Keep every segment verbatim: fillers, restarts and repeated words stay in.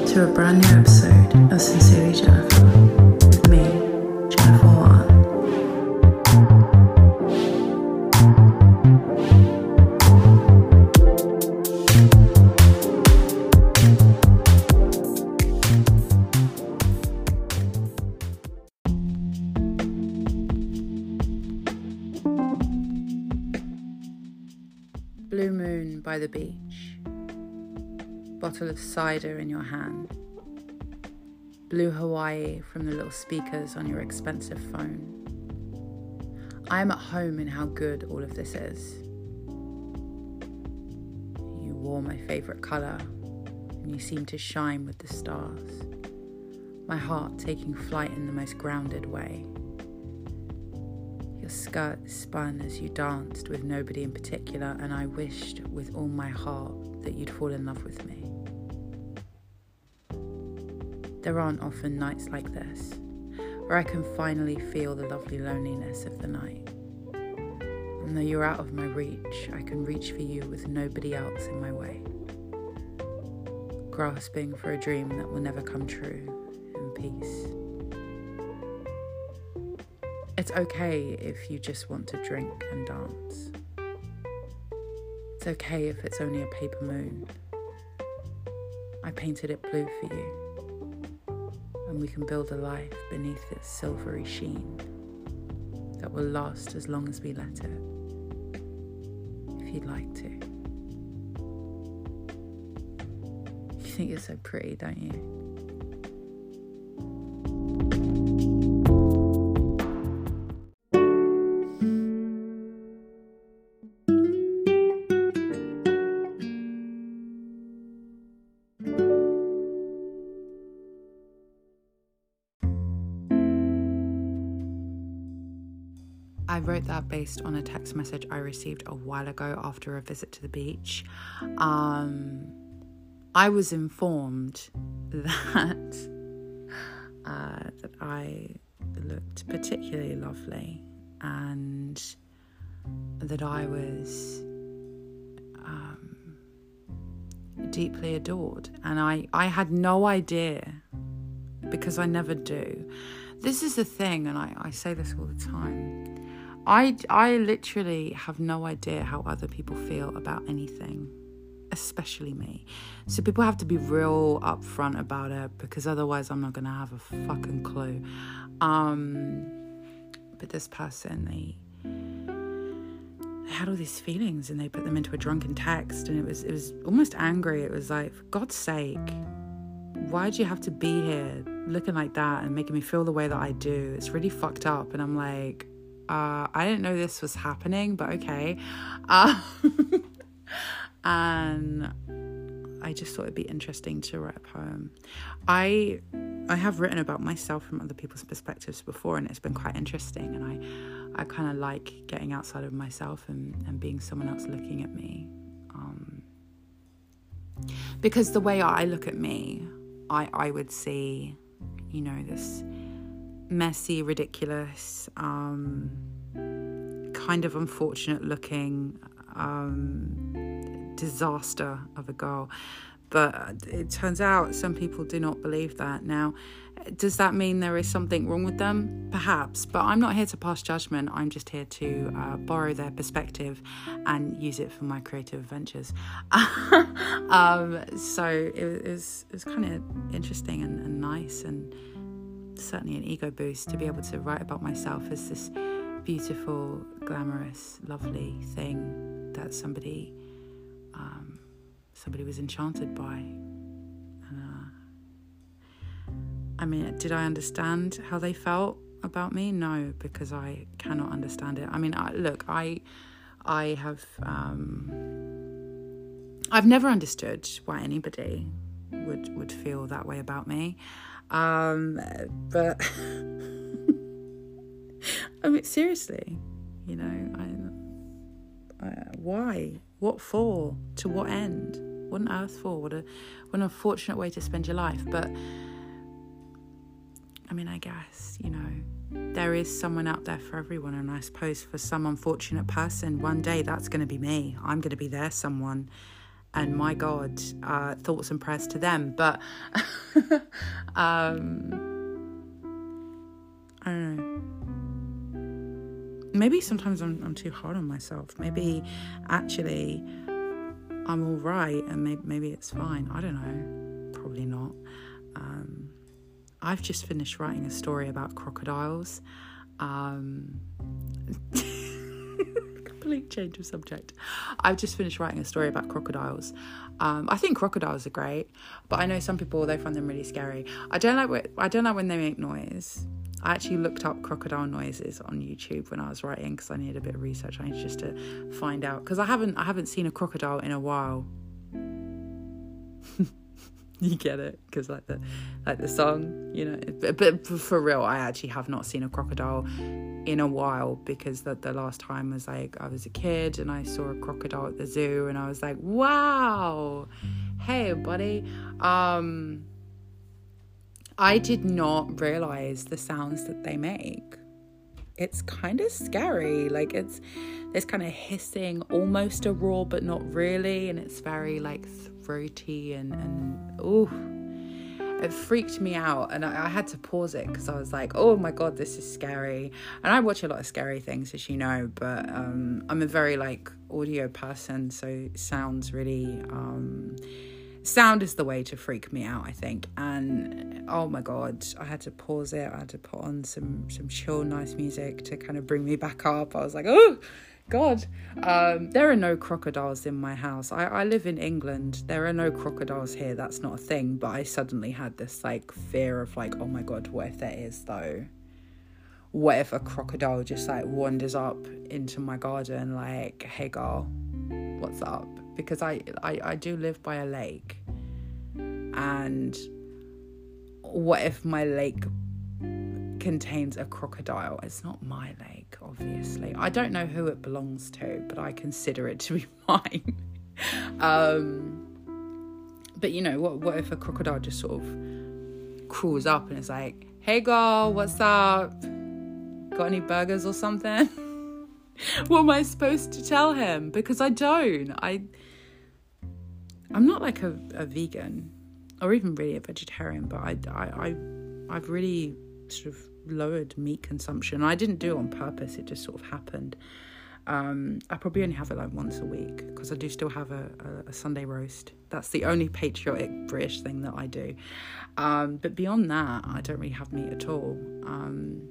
to a brand new episode of Sincerely Jennifer with me, Jennifer Warren. Blue moon by the beach, bottle of cider in your hand, blue Hawaii from the little speakers on your expensive phone. I am at home in how good all of this is. You wore my favourite colour, and you seem to shine with the stars, my heart taking flight in the most grounded way. Your skirt spun as you danced with nobody in particular, and I wished with all my heart that you'd fall in love with me. There aren't often nights like this, where I can finally feel the lovely loneliness of the night. And though you're out of my reach, I can reach for you with nobody else in my way. Grasping for a dream that will never come true in peace. It's okay if you just want to drink and dance. It's okay if it's only a paper moon. I painted it blue for you, and we can build a life beneath its silvery sheen that will last as long as we let it, if you'd like to. You think you're so pretty, don't you? I wrote that based on a text message I received a while ago after a visit to the beach. Um, I was informed that uh, that I looked particularly lovely and that I was um, deeply adored. And I, I had no idea, because I never do. This is the thing, and I, I say this all the time. I, I literally have no idea how other people feel about anything, especially me. So people have to be real upfront about it, because otherwise I'm not going to have a fucking clue. Um, but this person, they, they had all these feelings and they put them into a drunken text, and it was it was almost angry. It was like, for God's sake, why'd you have to be here looking like that and making me feel the way that I do? It's really fucked up. And I'm like, Uh, I didn't know this was happening, but okay. Uh, and I just thought it'd be interesting to write a poem. I I have written about myself from other people's perspectives before, and it's been quite interesting. And I, I kind of like getting outside of myself and, and being someone else looking at me. Um, because the way I look at me, I, I would see, you know, this messy, ridiculous, um, kind of unfortunate looking um, disaster of a girl. But it turns out some people do not believe that. Now, does that mean there is something wrong with them? Perhaps, but I'm not here to pass judgment. I'm just here to uh, borrow their perspective and use it for my creative ventures. um, so it, it was, it was kind of interesting and, and nice, and certainly an ego boost to be able to write about myself as this beautiful, glamorous, lovely thing that somebody um, somebody was enchanted by. And, uh, I mean, did I understand how they felt about me? No, because I cannot understand it. I mean, I, look, I I have um, I've never understood why anybody would would feel that way about me. Um, but I mean, seriously, you know, I, I, why? What for? To what end? What on earth for? What a, what an unfortunate way to spend your life. But I mean, I guess, you know, there is someone out there for everyone, and I suppose for some unfortunate person, one day that's going to be me. I'm going to be their someone, and my God, uh, thoughts and prayers to them. But um, I don't know. Maybe sometimes I'm, I'm too hard on myself. Maybe actually I'm all right, and maybe, maybe it's fine. I don't know. Probably not. Um, I've just finished writing a story about crocodiles. Um, complete change of subject. I've just finished writing a story about crocodiles. Um, I think crocodiles are great, but I know some people, they find them really scary. I don't like what, I don't like when they make noise. I actually looked up crocodile noises on YouTube when I was writing because I needed a bit of research. I needed just to find out, because I haven't I haven't seen a crocodile in a while. You get it, because like the like the song, you know. But, but for real, I actually have not seen a crocodile in a while, because the, the last time was like I was a kid and I saw a crocodile at the zoo and I was like, wow, hey buddy. Um, I did not realize the sounds that they make. It's kind of scary. Like it's there's kind of hissing, almost a roar, but not really, and it's very like throaty and and ooh, it freaked me out, and I, I had to pause it because I was like, oh my God, this is scary. And I watch a lot of scary things, as you know, but um, I'm a very like audio person, so sounds really um, sound is the way to freak me out, I think. And oh my God, I had to pause it. I had to put on some some chill, nice music to kind of bring me back up. I was like, oh God. Um, there are no crocodiles in my house. I, I live in England. There are no crocodiles here. That's not a thing. But I suddenly had this like fear of like, oh my God, what if there is though? What if a crocodile just like wanders up into my garden like, hey girl, what's up? Because I, I, I do live by a lake. And what if my lake contains a crocodile? It's not my lake, obviously. I don't know who it belongs to, but I consider it to be mine. um, but you know, what, what if a crocodile just sort of crawls up and is like, hey girl, what's up? Got any burgers or something? What am I supposed to tell him? Because I don't. I, I'm not like a, a vegan or even really a vegetarian, but I, I, I, I've really sort of lowered meat consumption. I didn't do it on purpose. It just sort of happened. Um, I probably only have it like once a week because I do still have a, a, a Sunday roast. That's the only patriotic British thing that I do. Um, but beyond that, I don't really have meat at all. Um,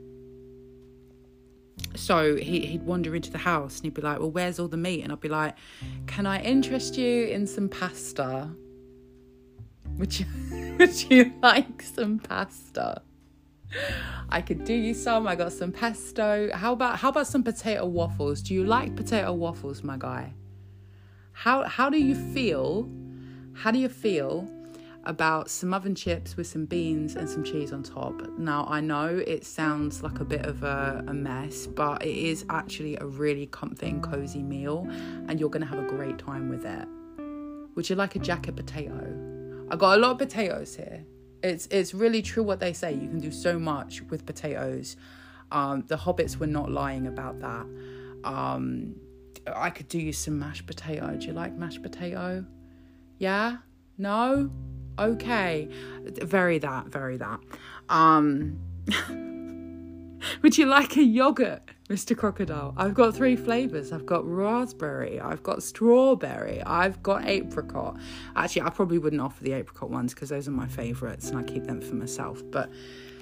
So he, he'd wander into the house and he'd be like, well, where's all the meat? And I'd be like, can I interest you in some pasta? Would you, would you like some pasta? I could do you some. I got some pesto. How about how about some potato waffles? Do you like potato waffles, my guy? How how do you feel? How do you feel about some oven chips with some beans and some cheese on top? Now, I know it sounds like a bit of a, a mess, but it is actually a really comfy and cozy meal, and you're going to have a great time with it. Would you like a jacket potato? I got a lot of potatoes here. It's it's really true what they say. You can do so much with potatoes. Um, the hobbits were not lying about that. Um, I could do you some mashed potato. Do you like mashed potato? Yeah? No? Okay. Very that, very that. Um, would you like a yogurt, Mister Crocodile? I've got three flavours. I've got raspberry, I've got strawberry, I've got apricot. Actually, I probably wouldn't offer the apricot ones because those are my favourites and I keep them for myself. But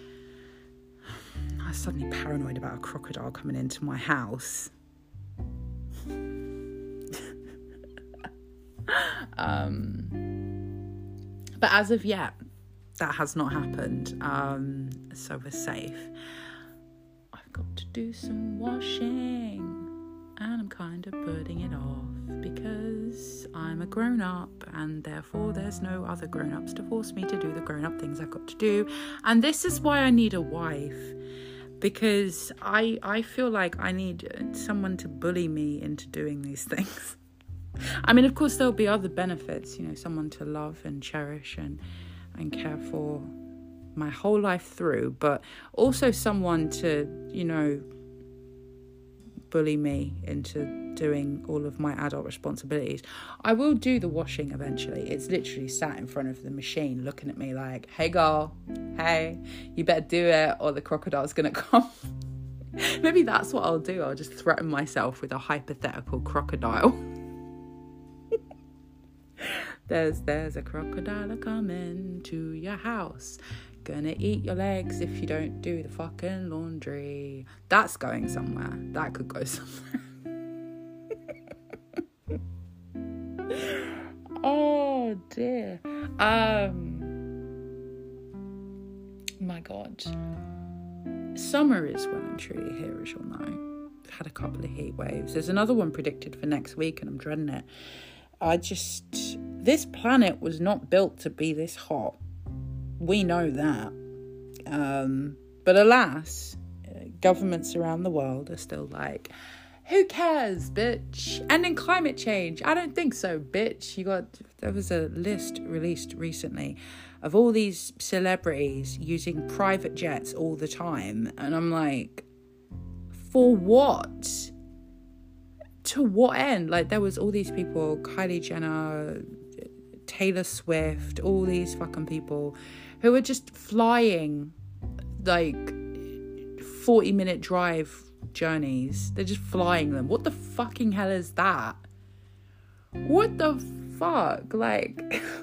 I was suddenly paranoid about a crocodile coming into my house. um... But as of yet, that has not happened. Um, so we're safe. I've got to do some washing. And I'm kind of putting it off because I'm a grown-up and therefore there's no other grown-ups to force me to do the grown-up things I've got to do. And this is why I need a wife. Because I I feel like I need someone to bully me into doing these things. I mean, of course, there'll be other benefits, you know, someone to love and cherish and, and care for my whole life through, but also someone to, you know, bully me into doing all of my adult responsibilities. I will do the washing eventually. It's literally sat in front of the machine looking at me like, hey girl, hey, you better do it or the crocodile's gonna come. Maybe that's what I'll do. I'll just threaten myself with a hypothetical crocodile. There's there's a crocodile coming to your house. Gonna eat your legs if you don't do the fucking laundry. That's going somewhere. That could go somewhere. Oh dear. Um my God. Summer is well and truly here, as you'll know. I've had a couple of heat waves. There's another one predicted for next week and I'm dreading it. I just, this planet was not built to be this hot. We know that. Um, but alas, governments around the world are still like, who cares, bitch? And in climate change, I don't think so, bitch. You got, there was a list released recently of all these celebrities using private jets all the time. And I'm like, for what? To what end? Like, there was all these people, Kylie Jenner, Taylor Swift, all these fucking people who were just flying like forty minute drive journeys. They're just flying them. What the fucking hell is that? What the fuck? Like,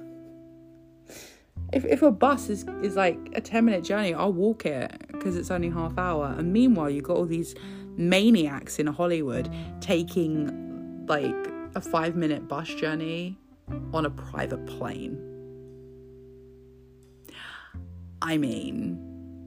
if if a bus is, is like a ten minute journey, I'll walk it because it's only half hour. And meanwhile, you got all these maniacs in Hollywood taking like a five minute bus journey on a private plane. I mean,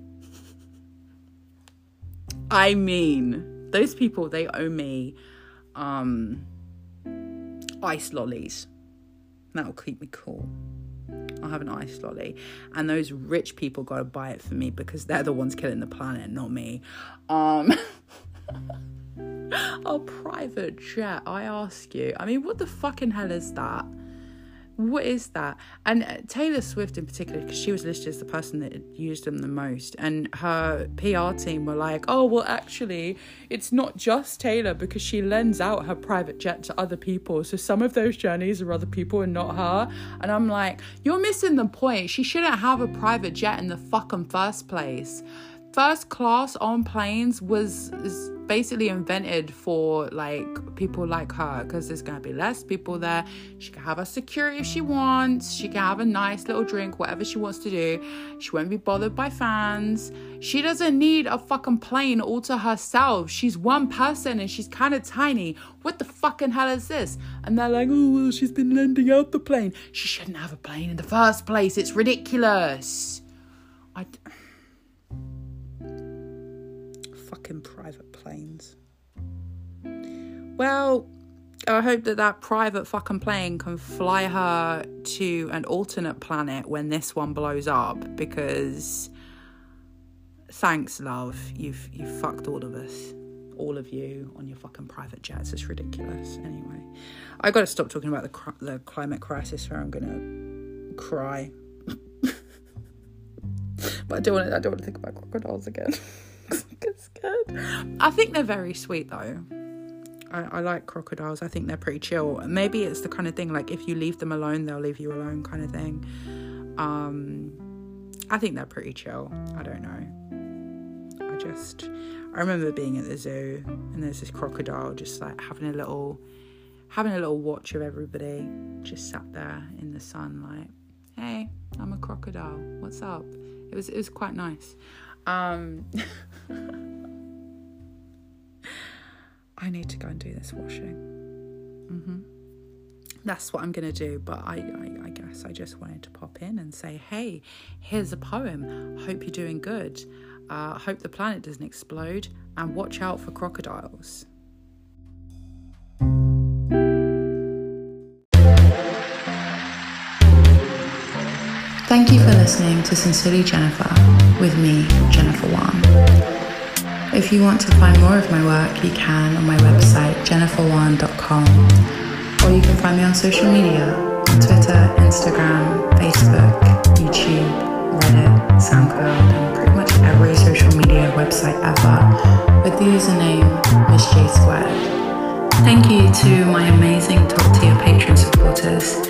I mean, those people, they owe me um, ice lollies. That'll keep me cool. I'll have an ice lolly. And those rich people got to buy it for me because they're the ones killing the planet, not me. Um, a private jet, I ask you. I mean, what the fucking hell is that? What is that? And Taylor Swift in particular, because she was listed as the person that used them the most, and her P R team were like, oh, well, actually, it's not just Taylor because she lends out her private jet to other people. So some of those journeys are other people and not her. And I'm like, you're missing the point. She shouldn't have a private jet in the fucking first place. First class on planes was is basically invented for like people like her because there's going to be less people there. She can have her security if she wants. She can have a nice little drink, whatever she wants to do. She won't be bothered by fans. She doesn't need a fucking plane all to herself. She's one person and she's kind of tiny. What the fucking hell is this? And they're like, oh, well, she's been lending out the plane. She shouldn't have a plane in the first place. It's ridiculous. I... D- fucking private planes. Well, I hope that that private fucking plane can fly her to an alternate planet when this one blows up, because thanks, love, you've you've fucked all of us, all of you on your fucking private jets. It's ridiculous. Anyway, I got to stop talking about the cr- the climate crisis, or I'm gonna cry. But I don't want to. I don't want to think about crocodiles again. Get scared. I think they're very sweet though. I, I like crocodiles. I think they're pretty chill. Maybe it's the kind of thing like if you leave them alone, they'll leave you alone kind of thing. Um, I think they're pretty chill. I don't know. I just, I remember being at the zoo and there's this crocodile just like having a little, having a little watch of everybody, just sat there in the sun like, hey, I'm a crocodile. What's up? It was, it was quite nice. Um, I need to go and do this washing. Mm-hmm. That's what I'm going to do. But I, I, I guess I just wanted to pop in and say, hey, here's a poem. Hope you're doing good. Uh, hope the planet doesn't explode. And watch out for crocodiles. Thank you for listening to Sincerely Jennifer with me, Jennifer Wan. If you want to find more of my work, you can on my website, jennifer wan dot com, or you can find me on social media, Twitter, Instagram, Facebook, YouTube, Reddit, SoundCloud, and pretty much every social media website ever, with the username Miss J Squared. Thank you to my amazing top tier Patreon supporters.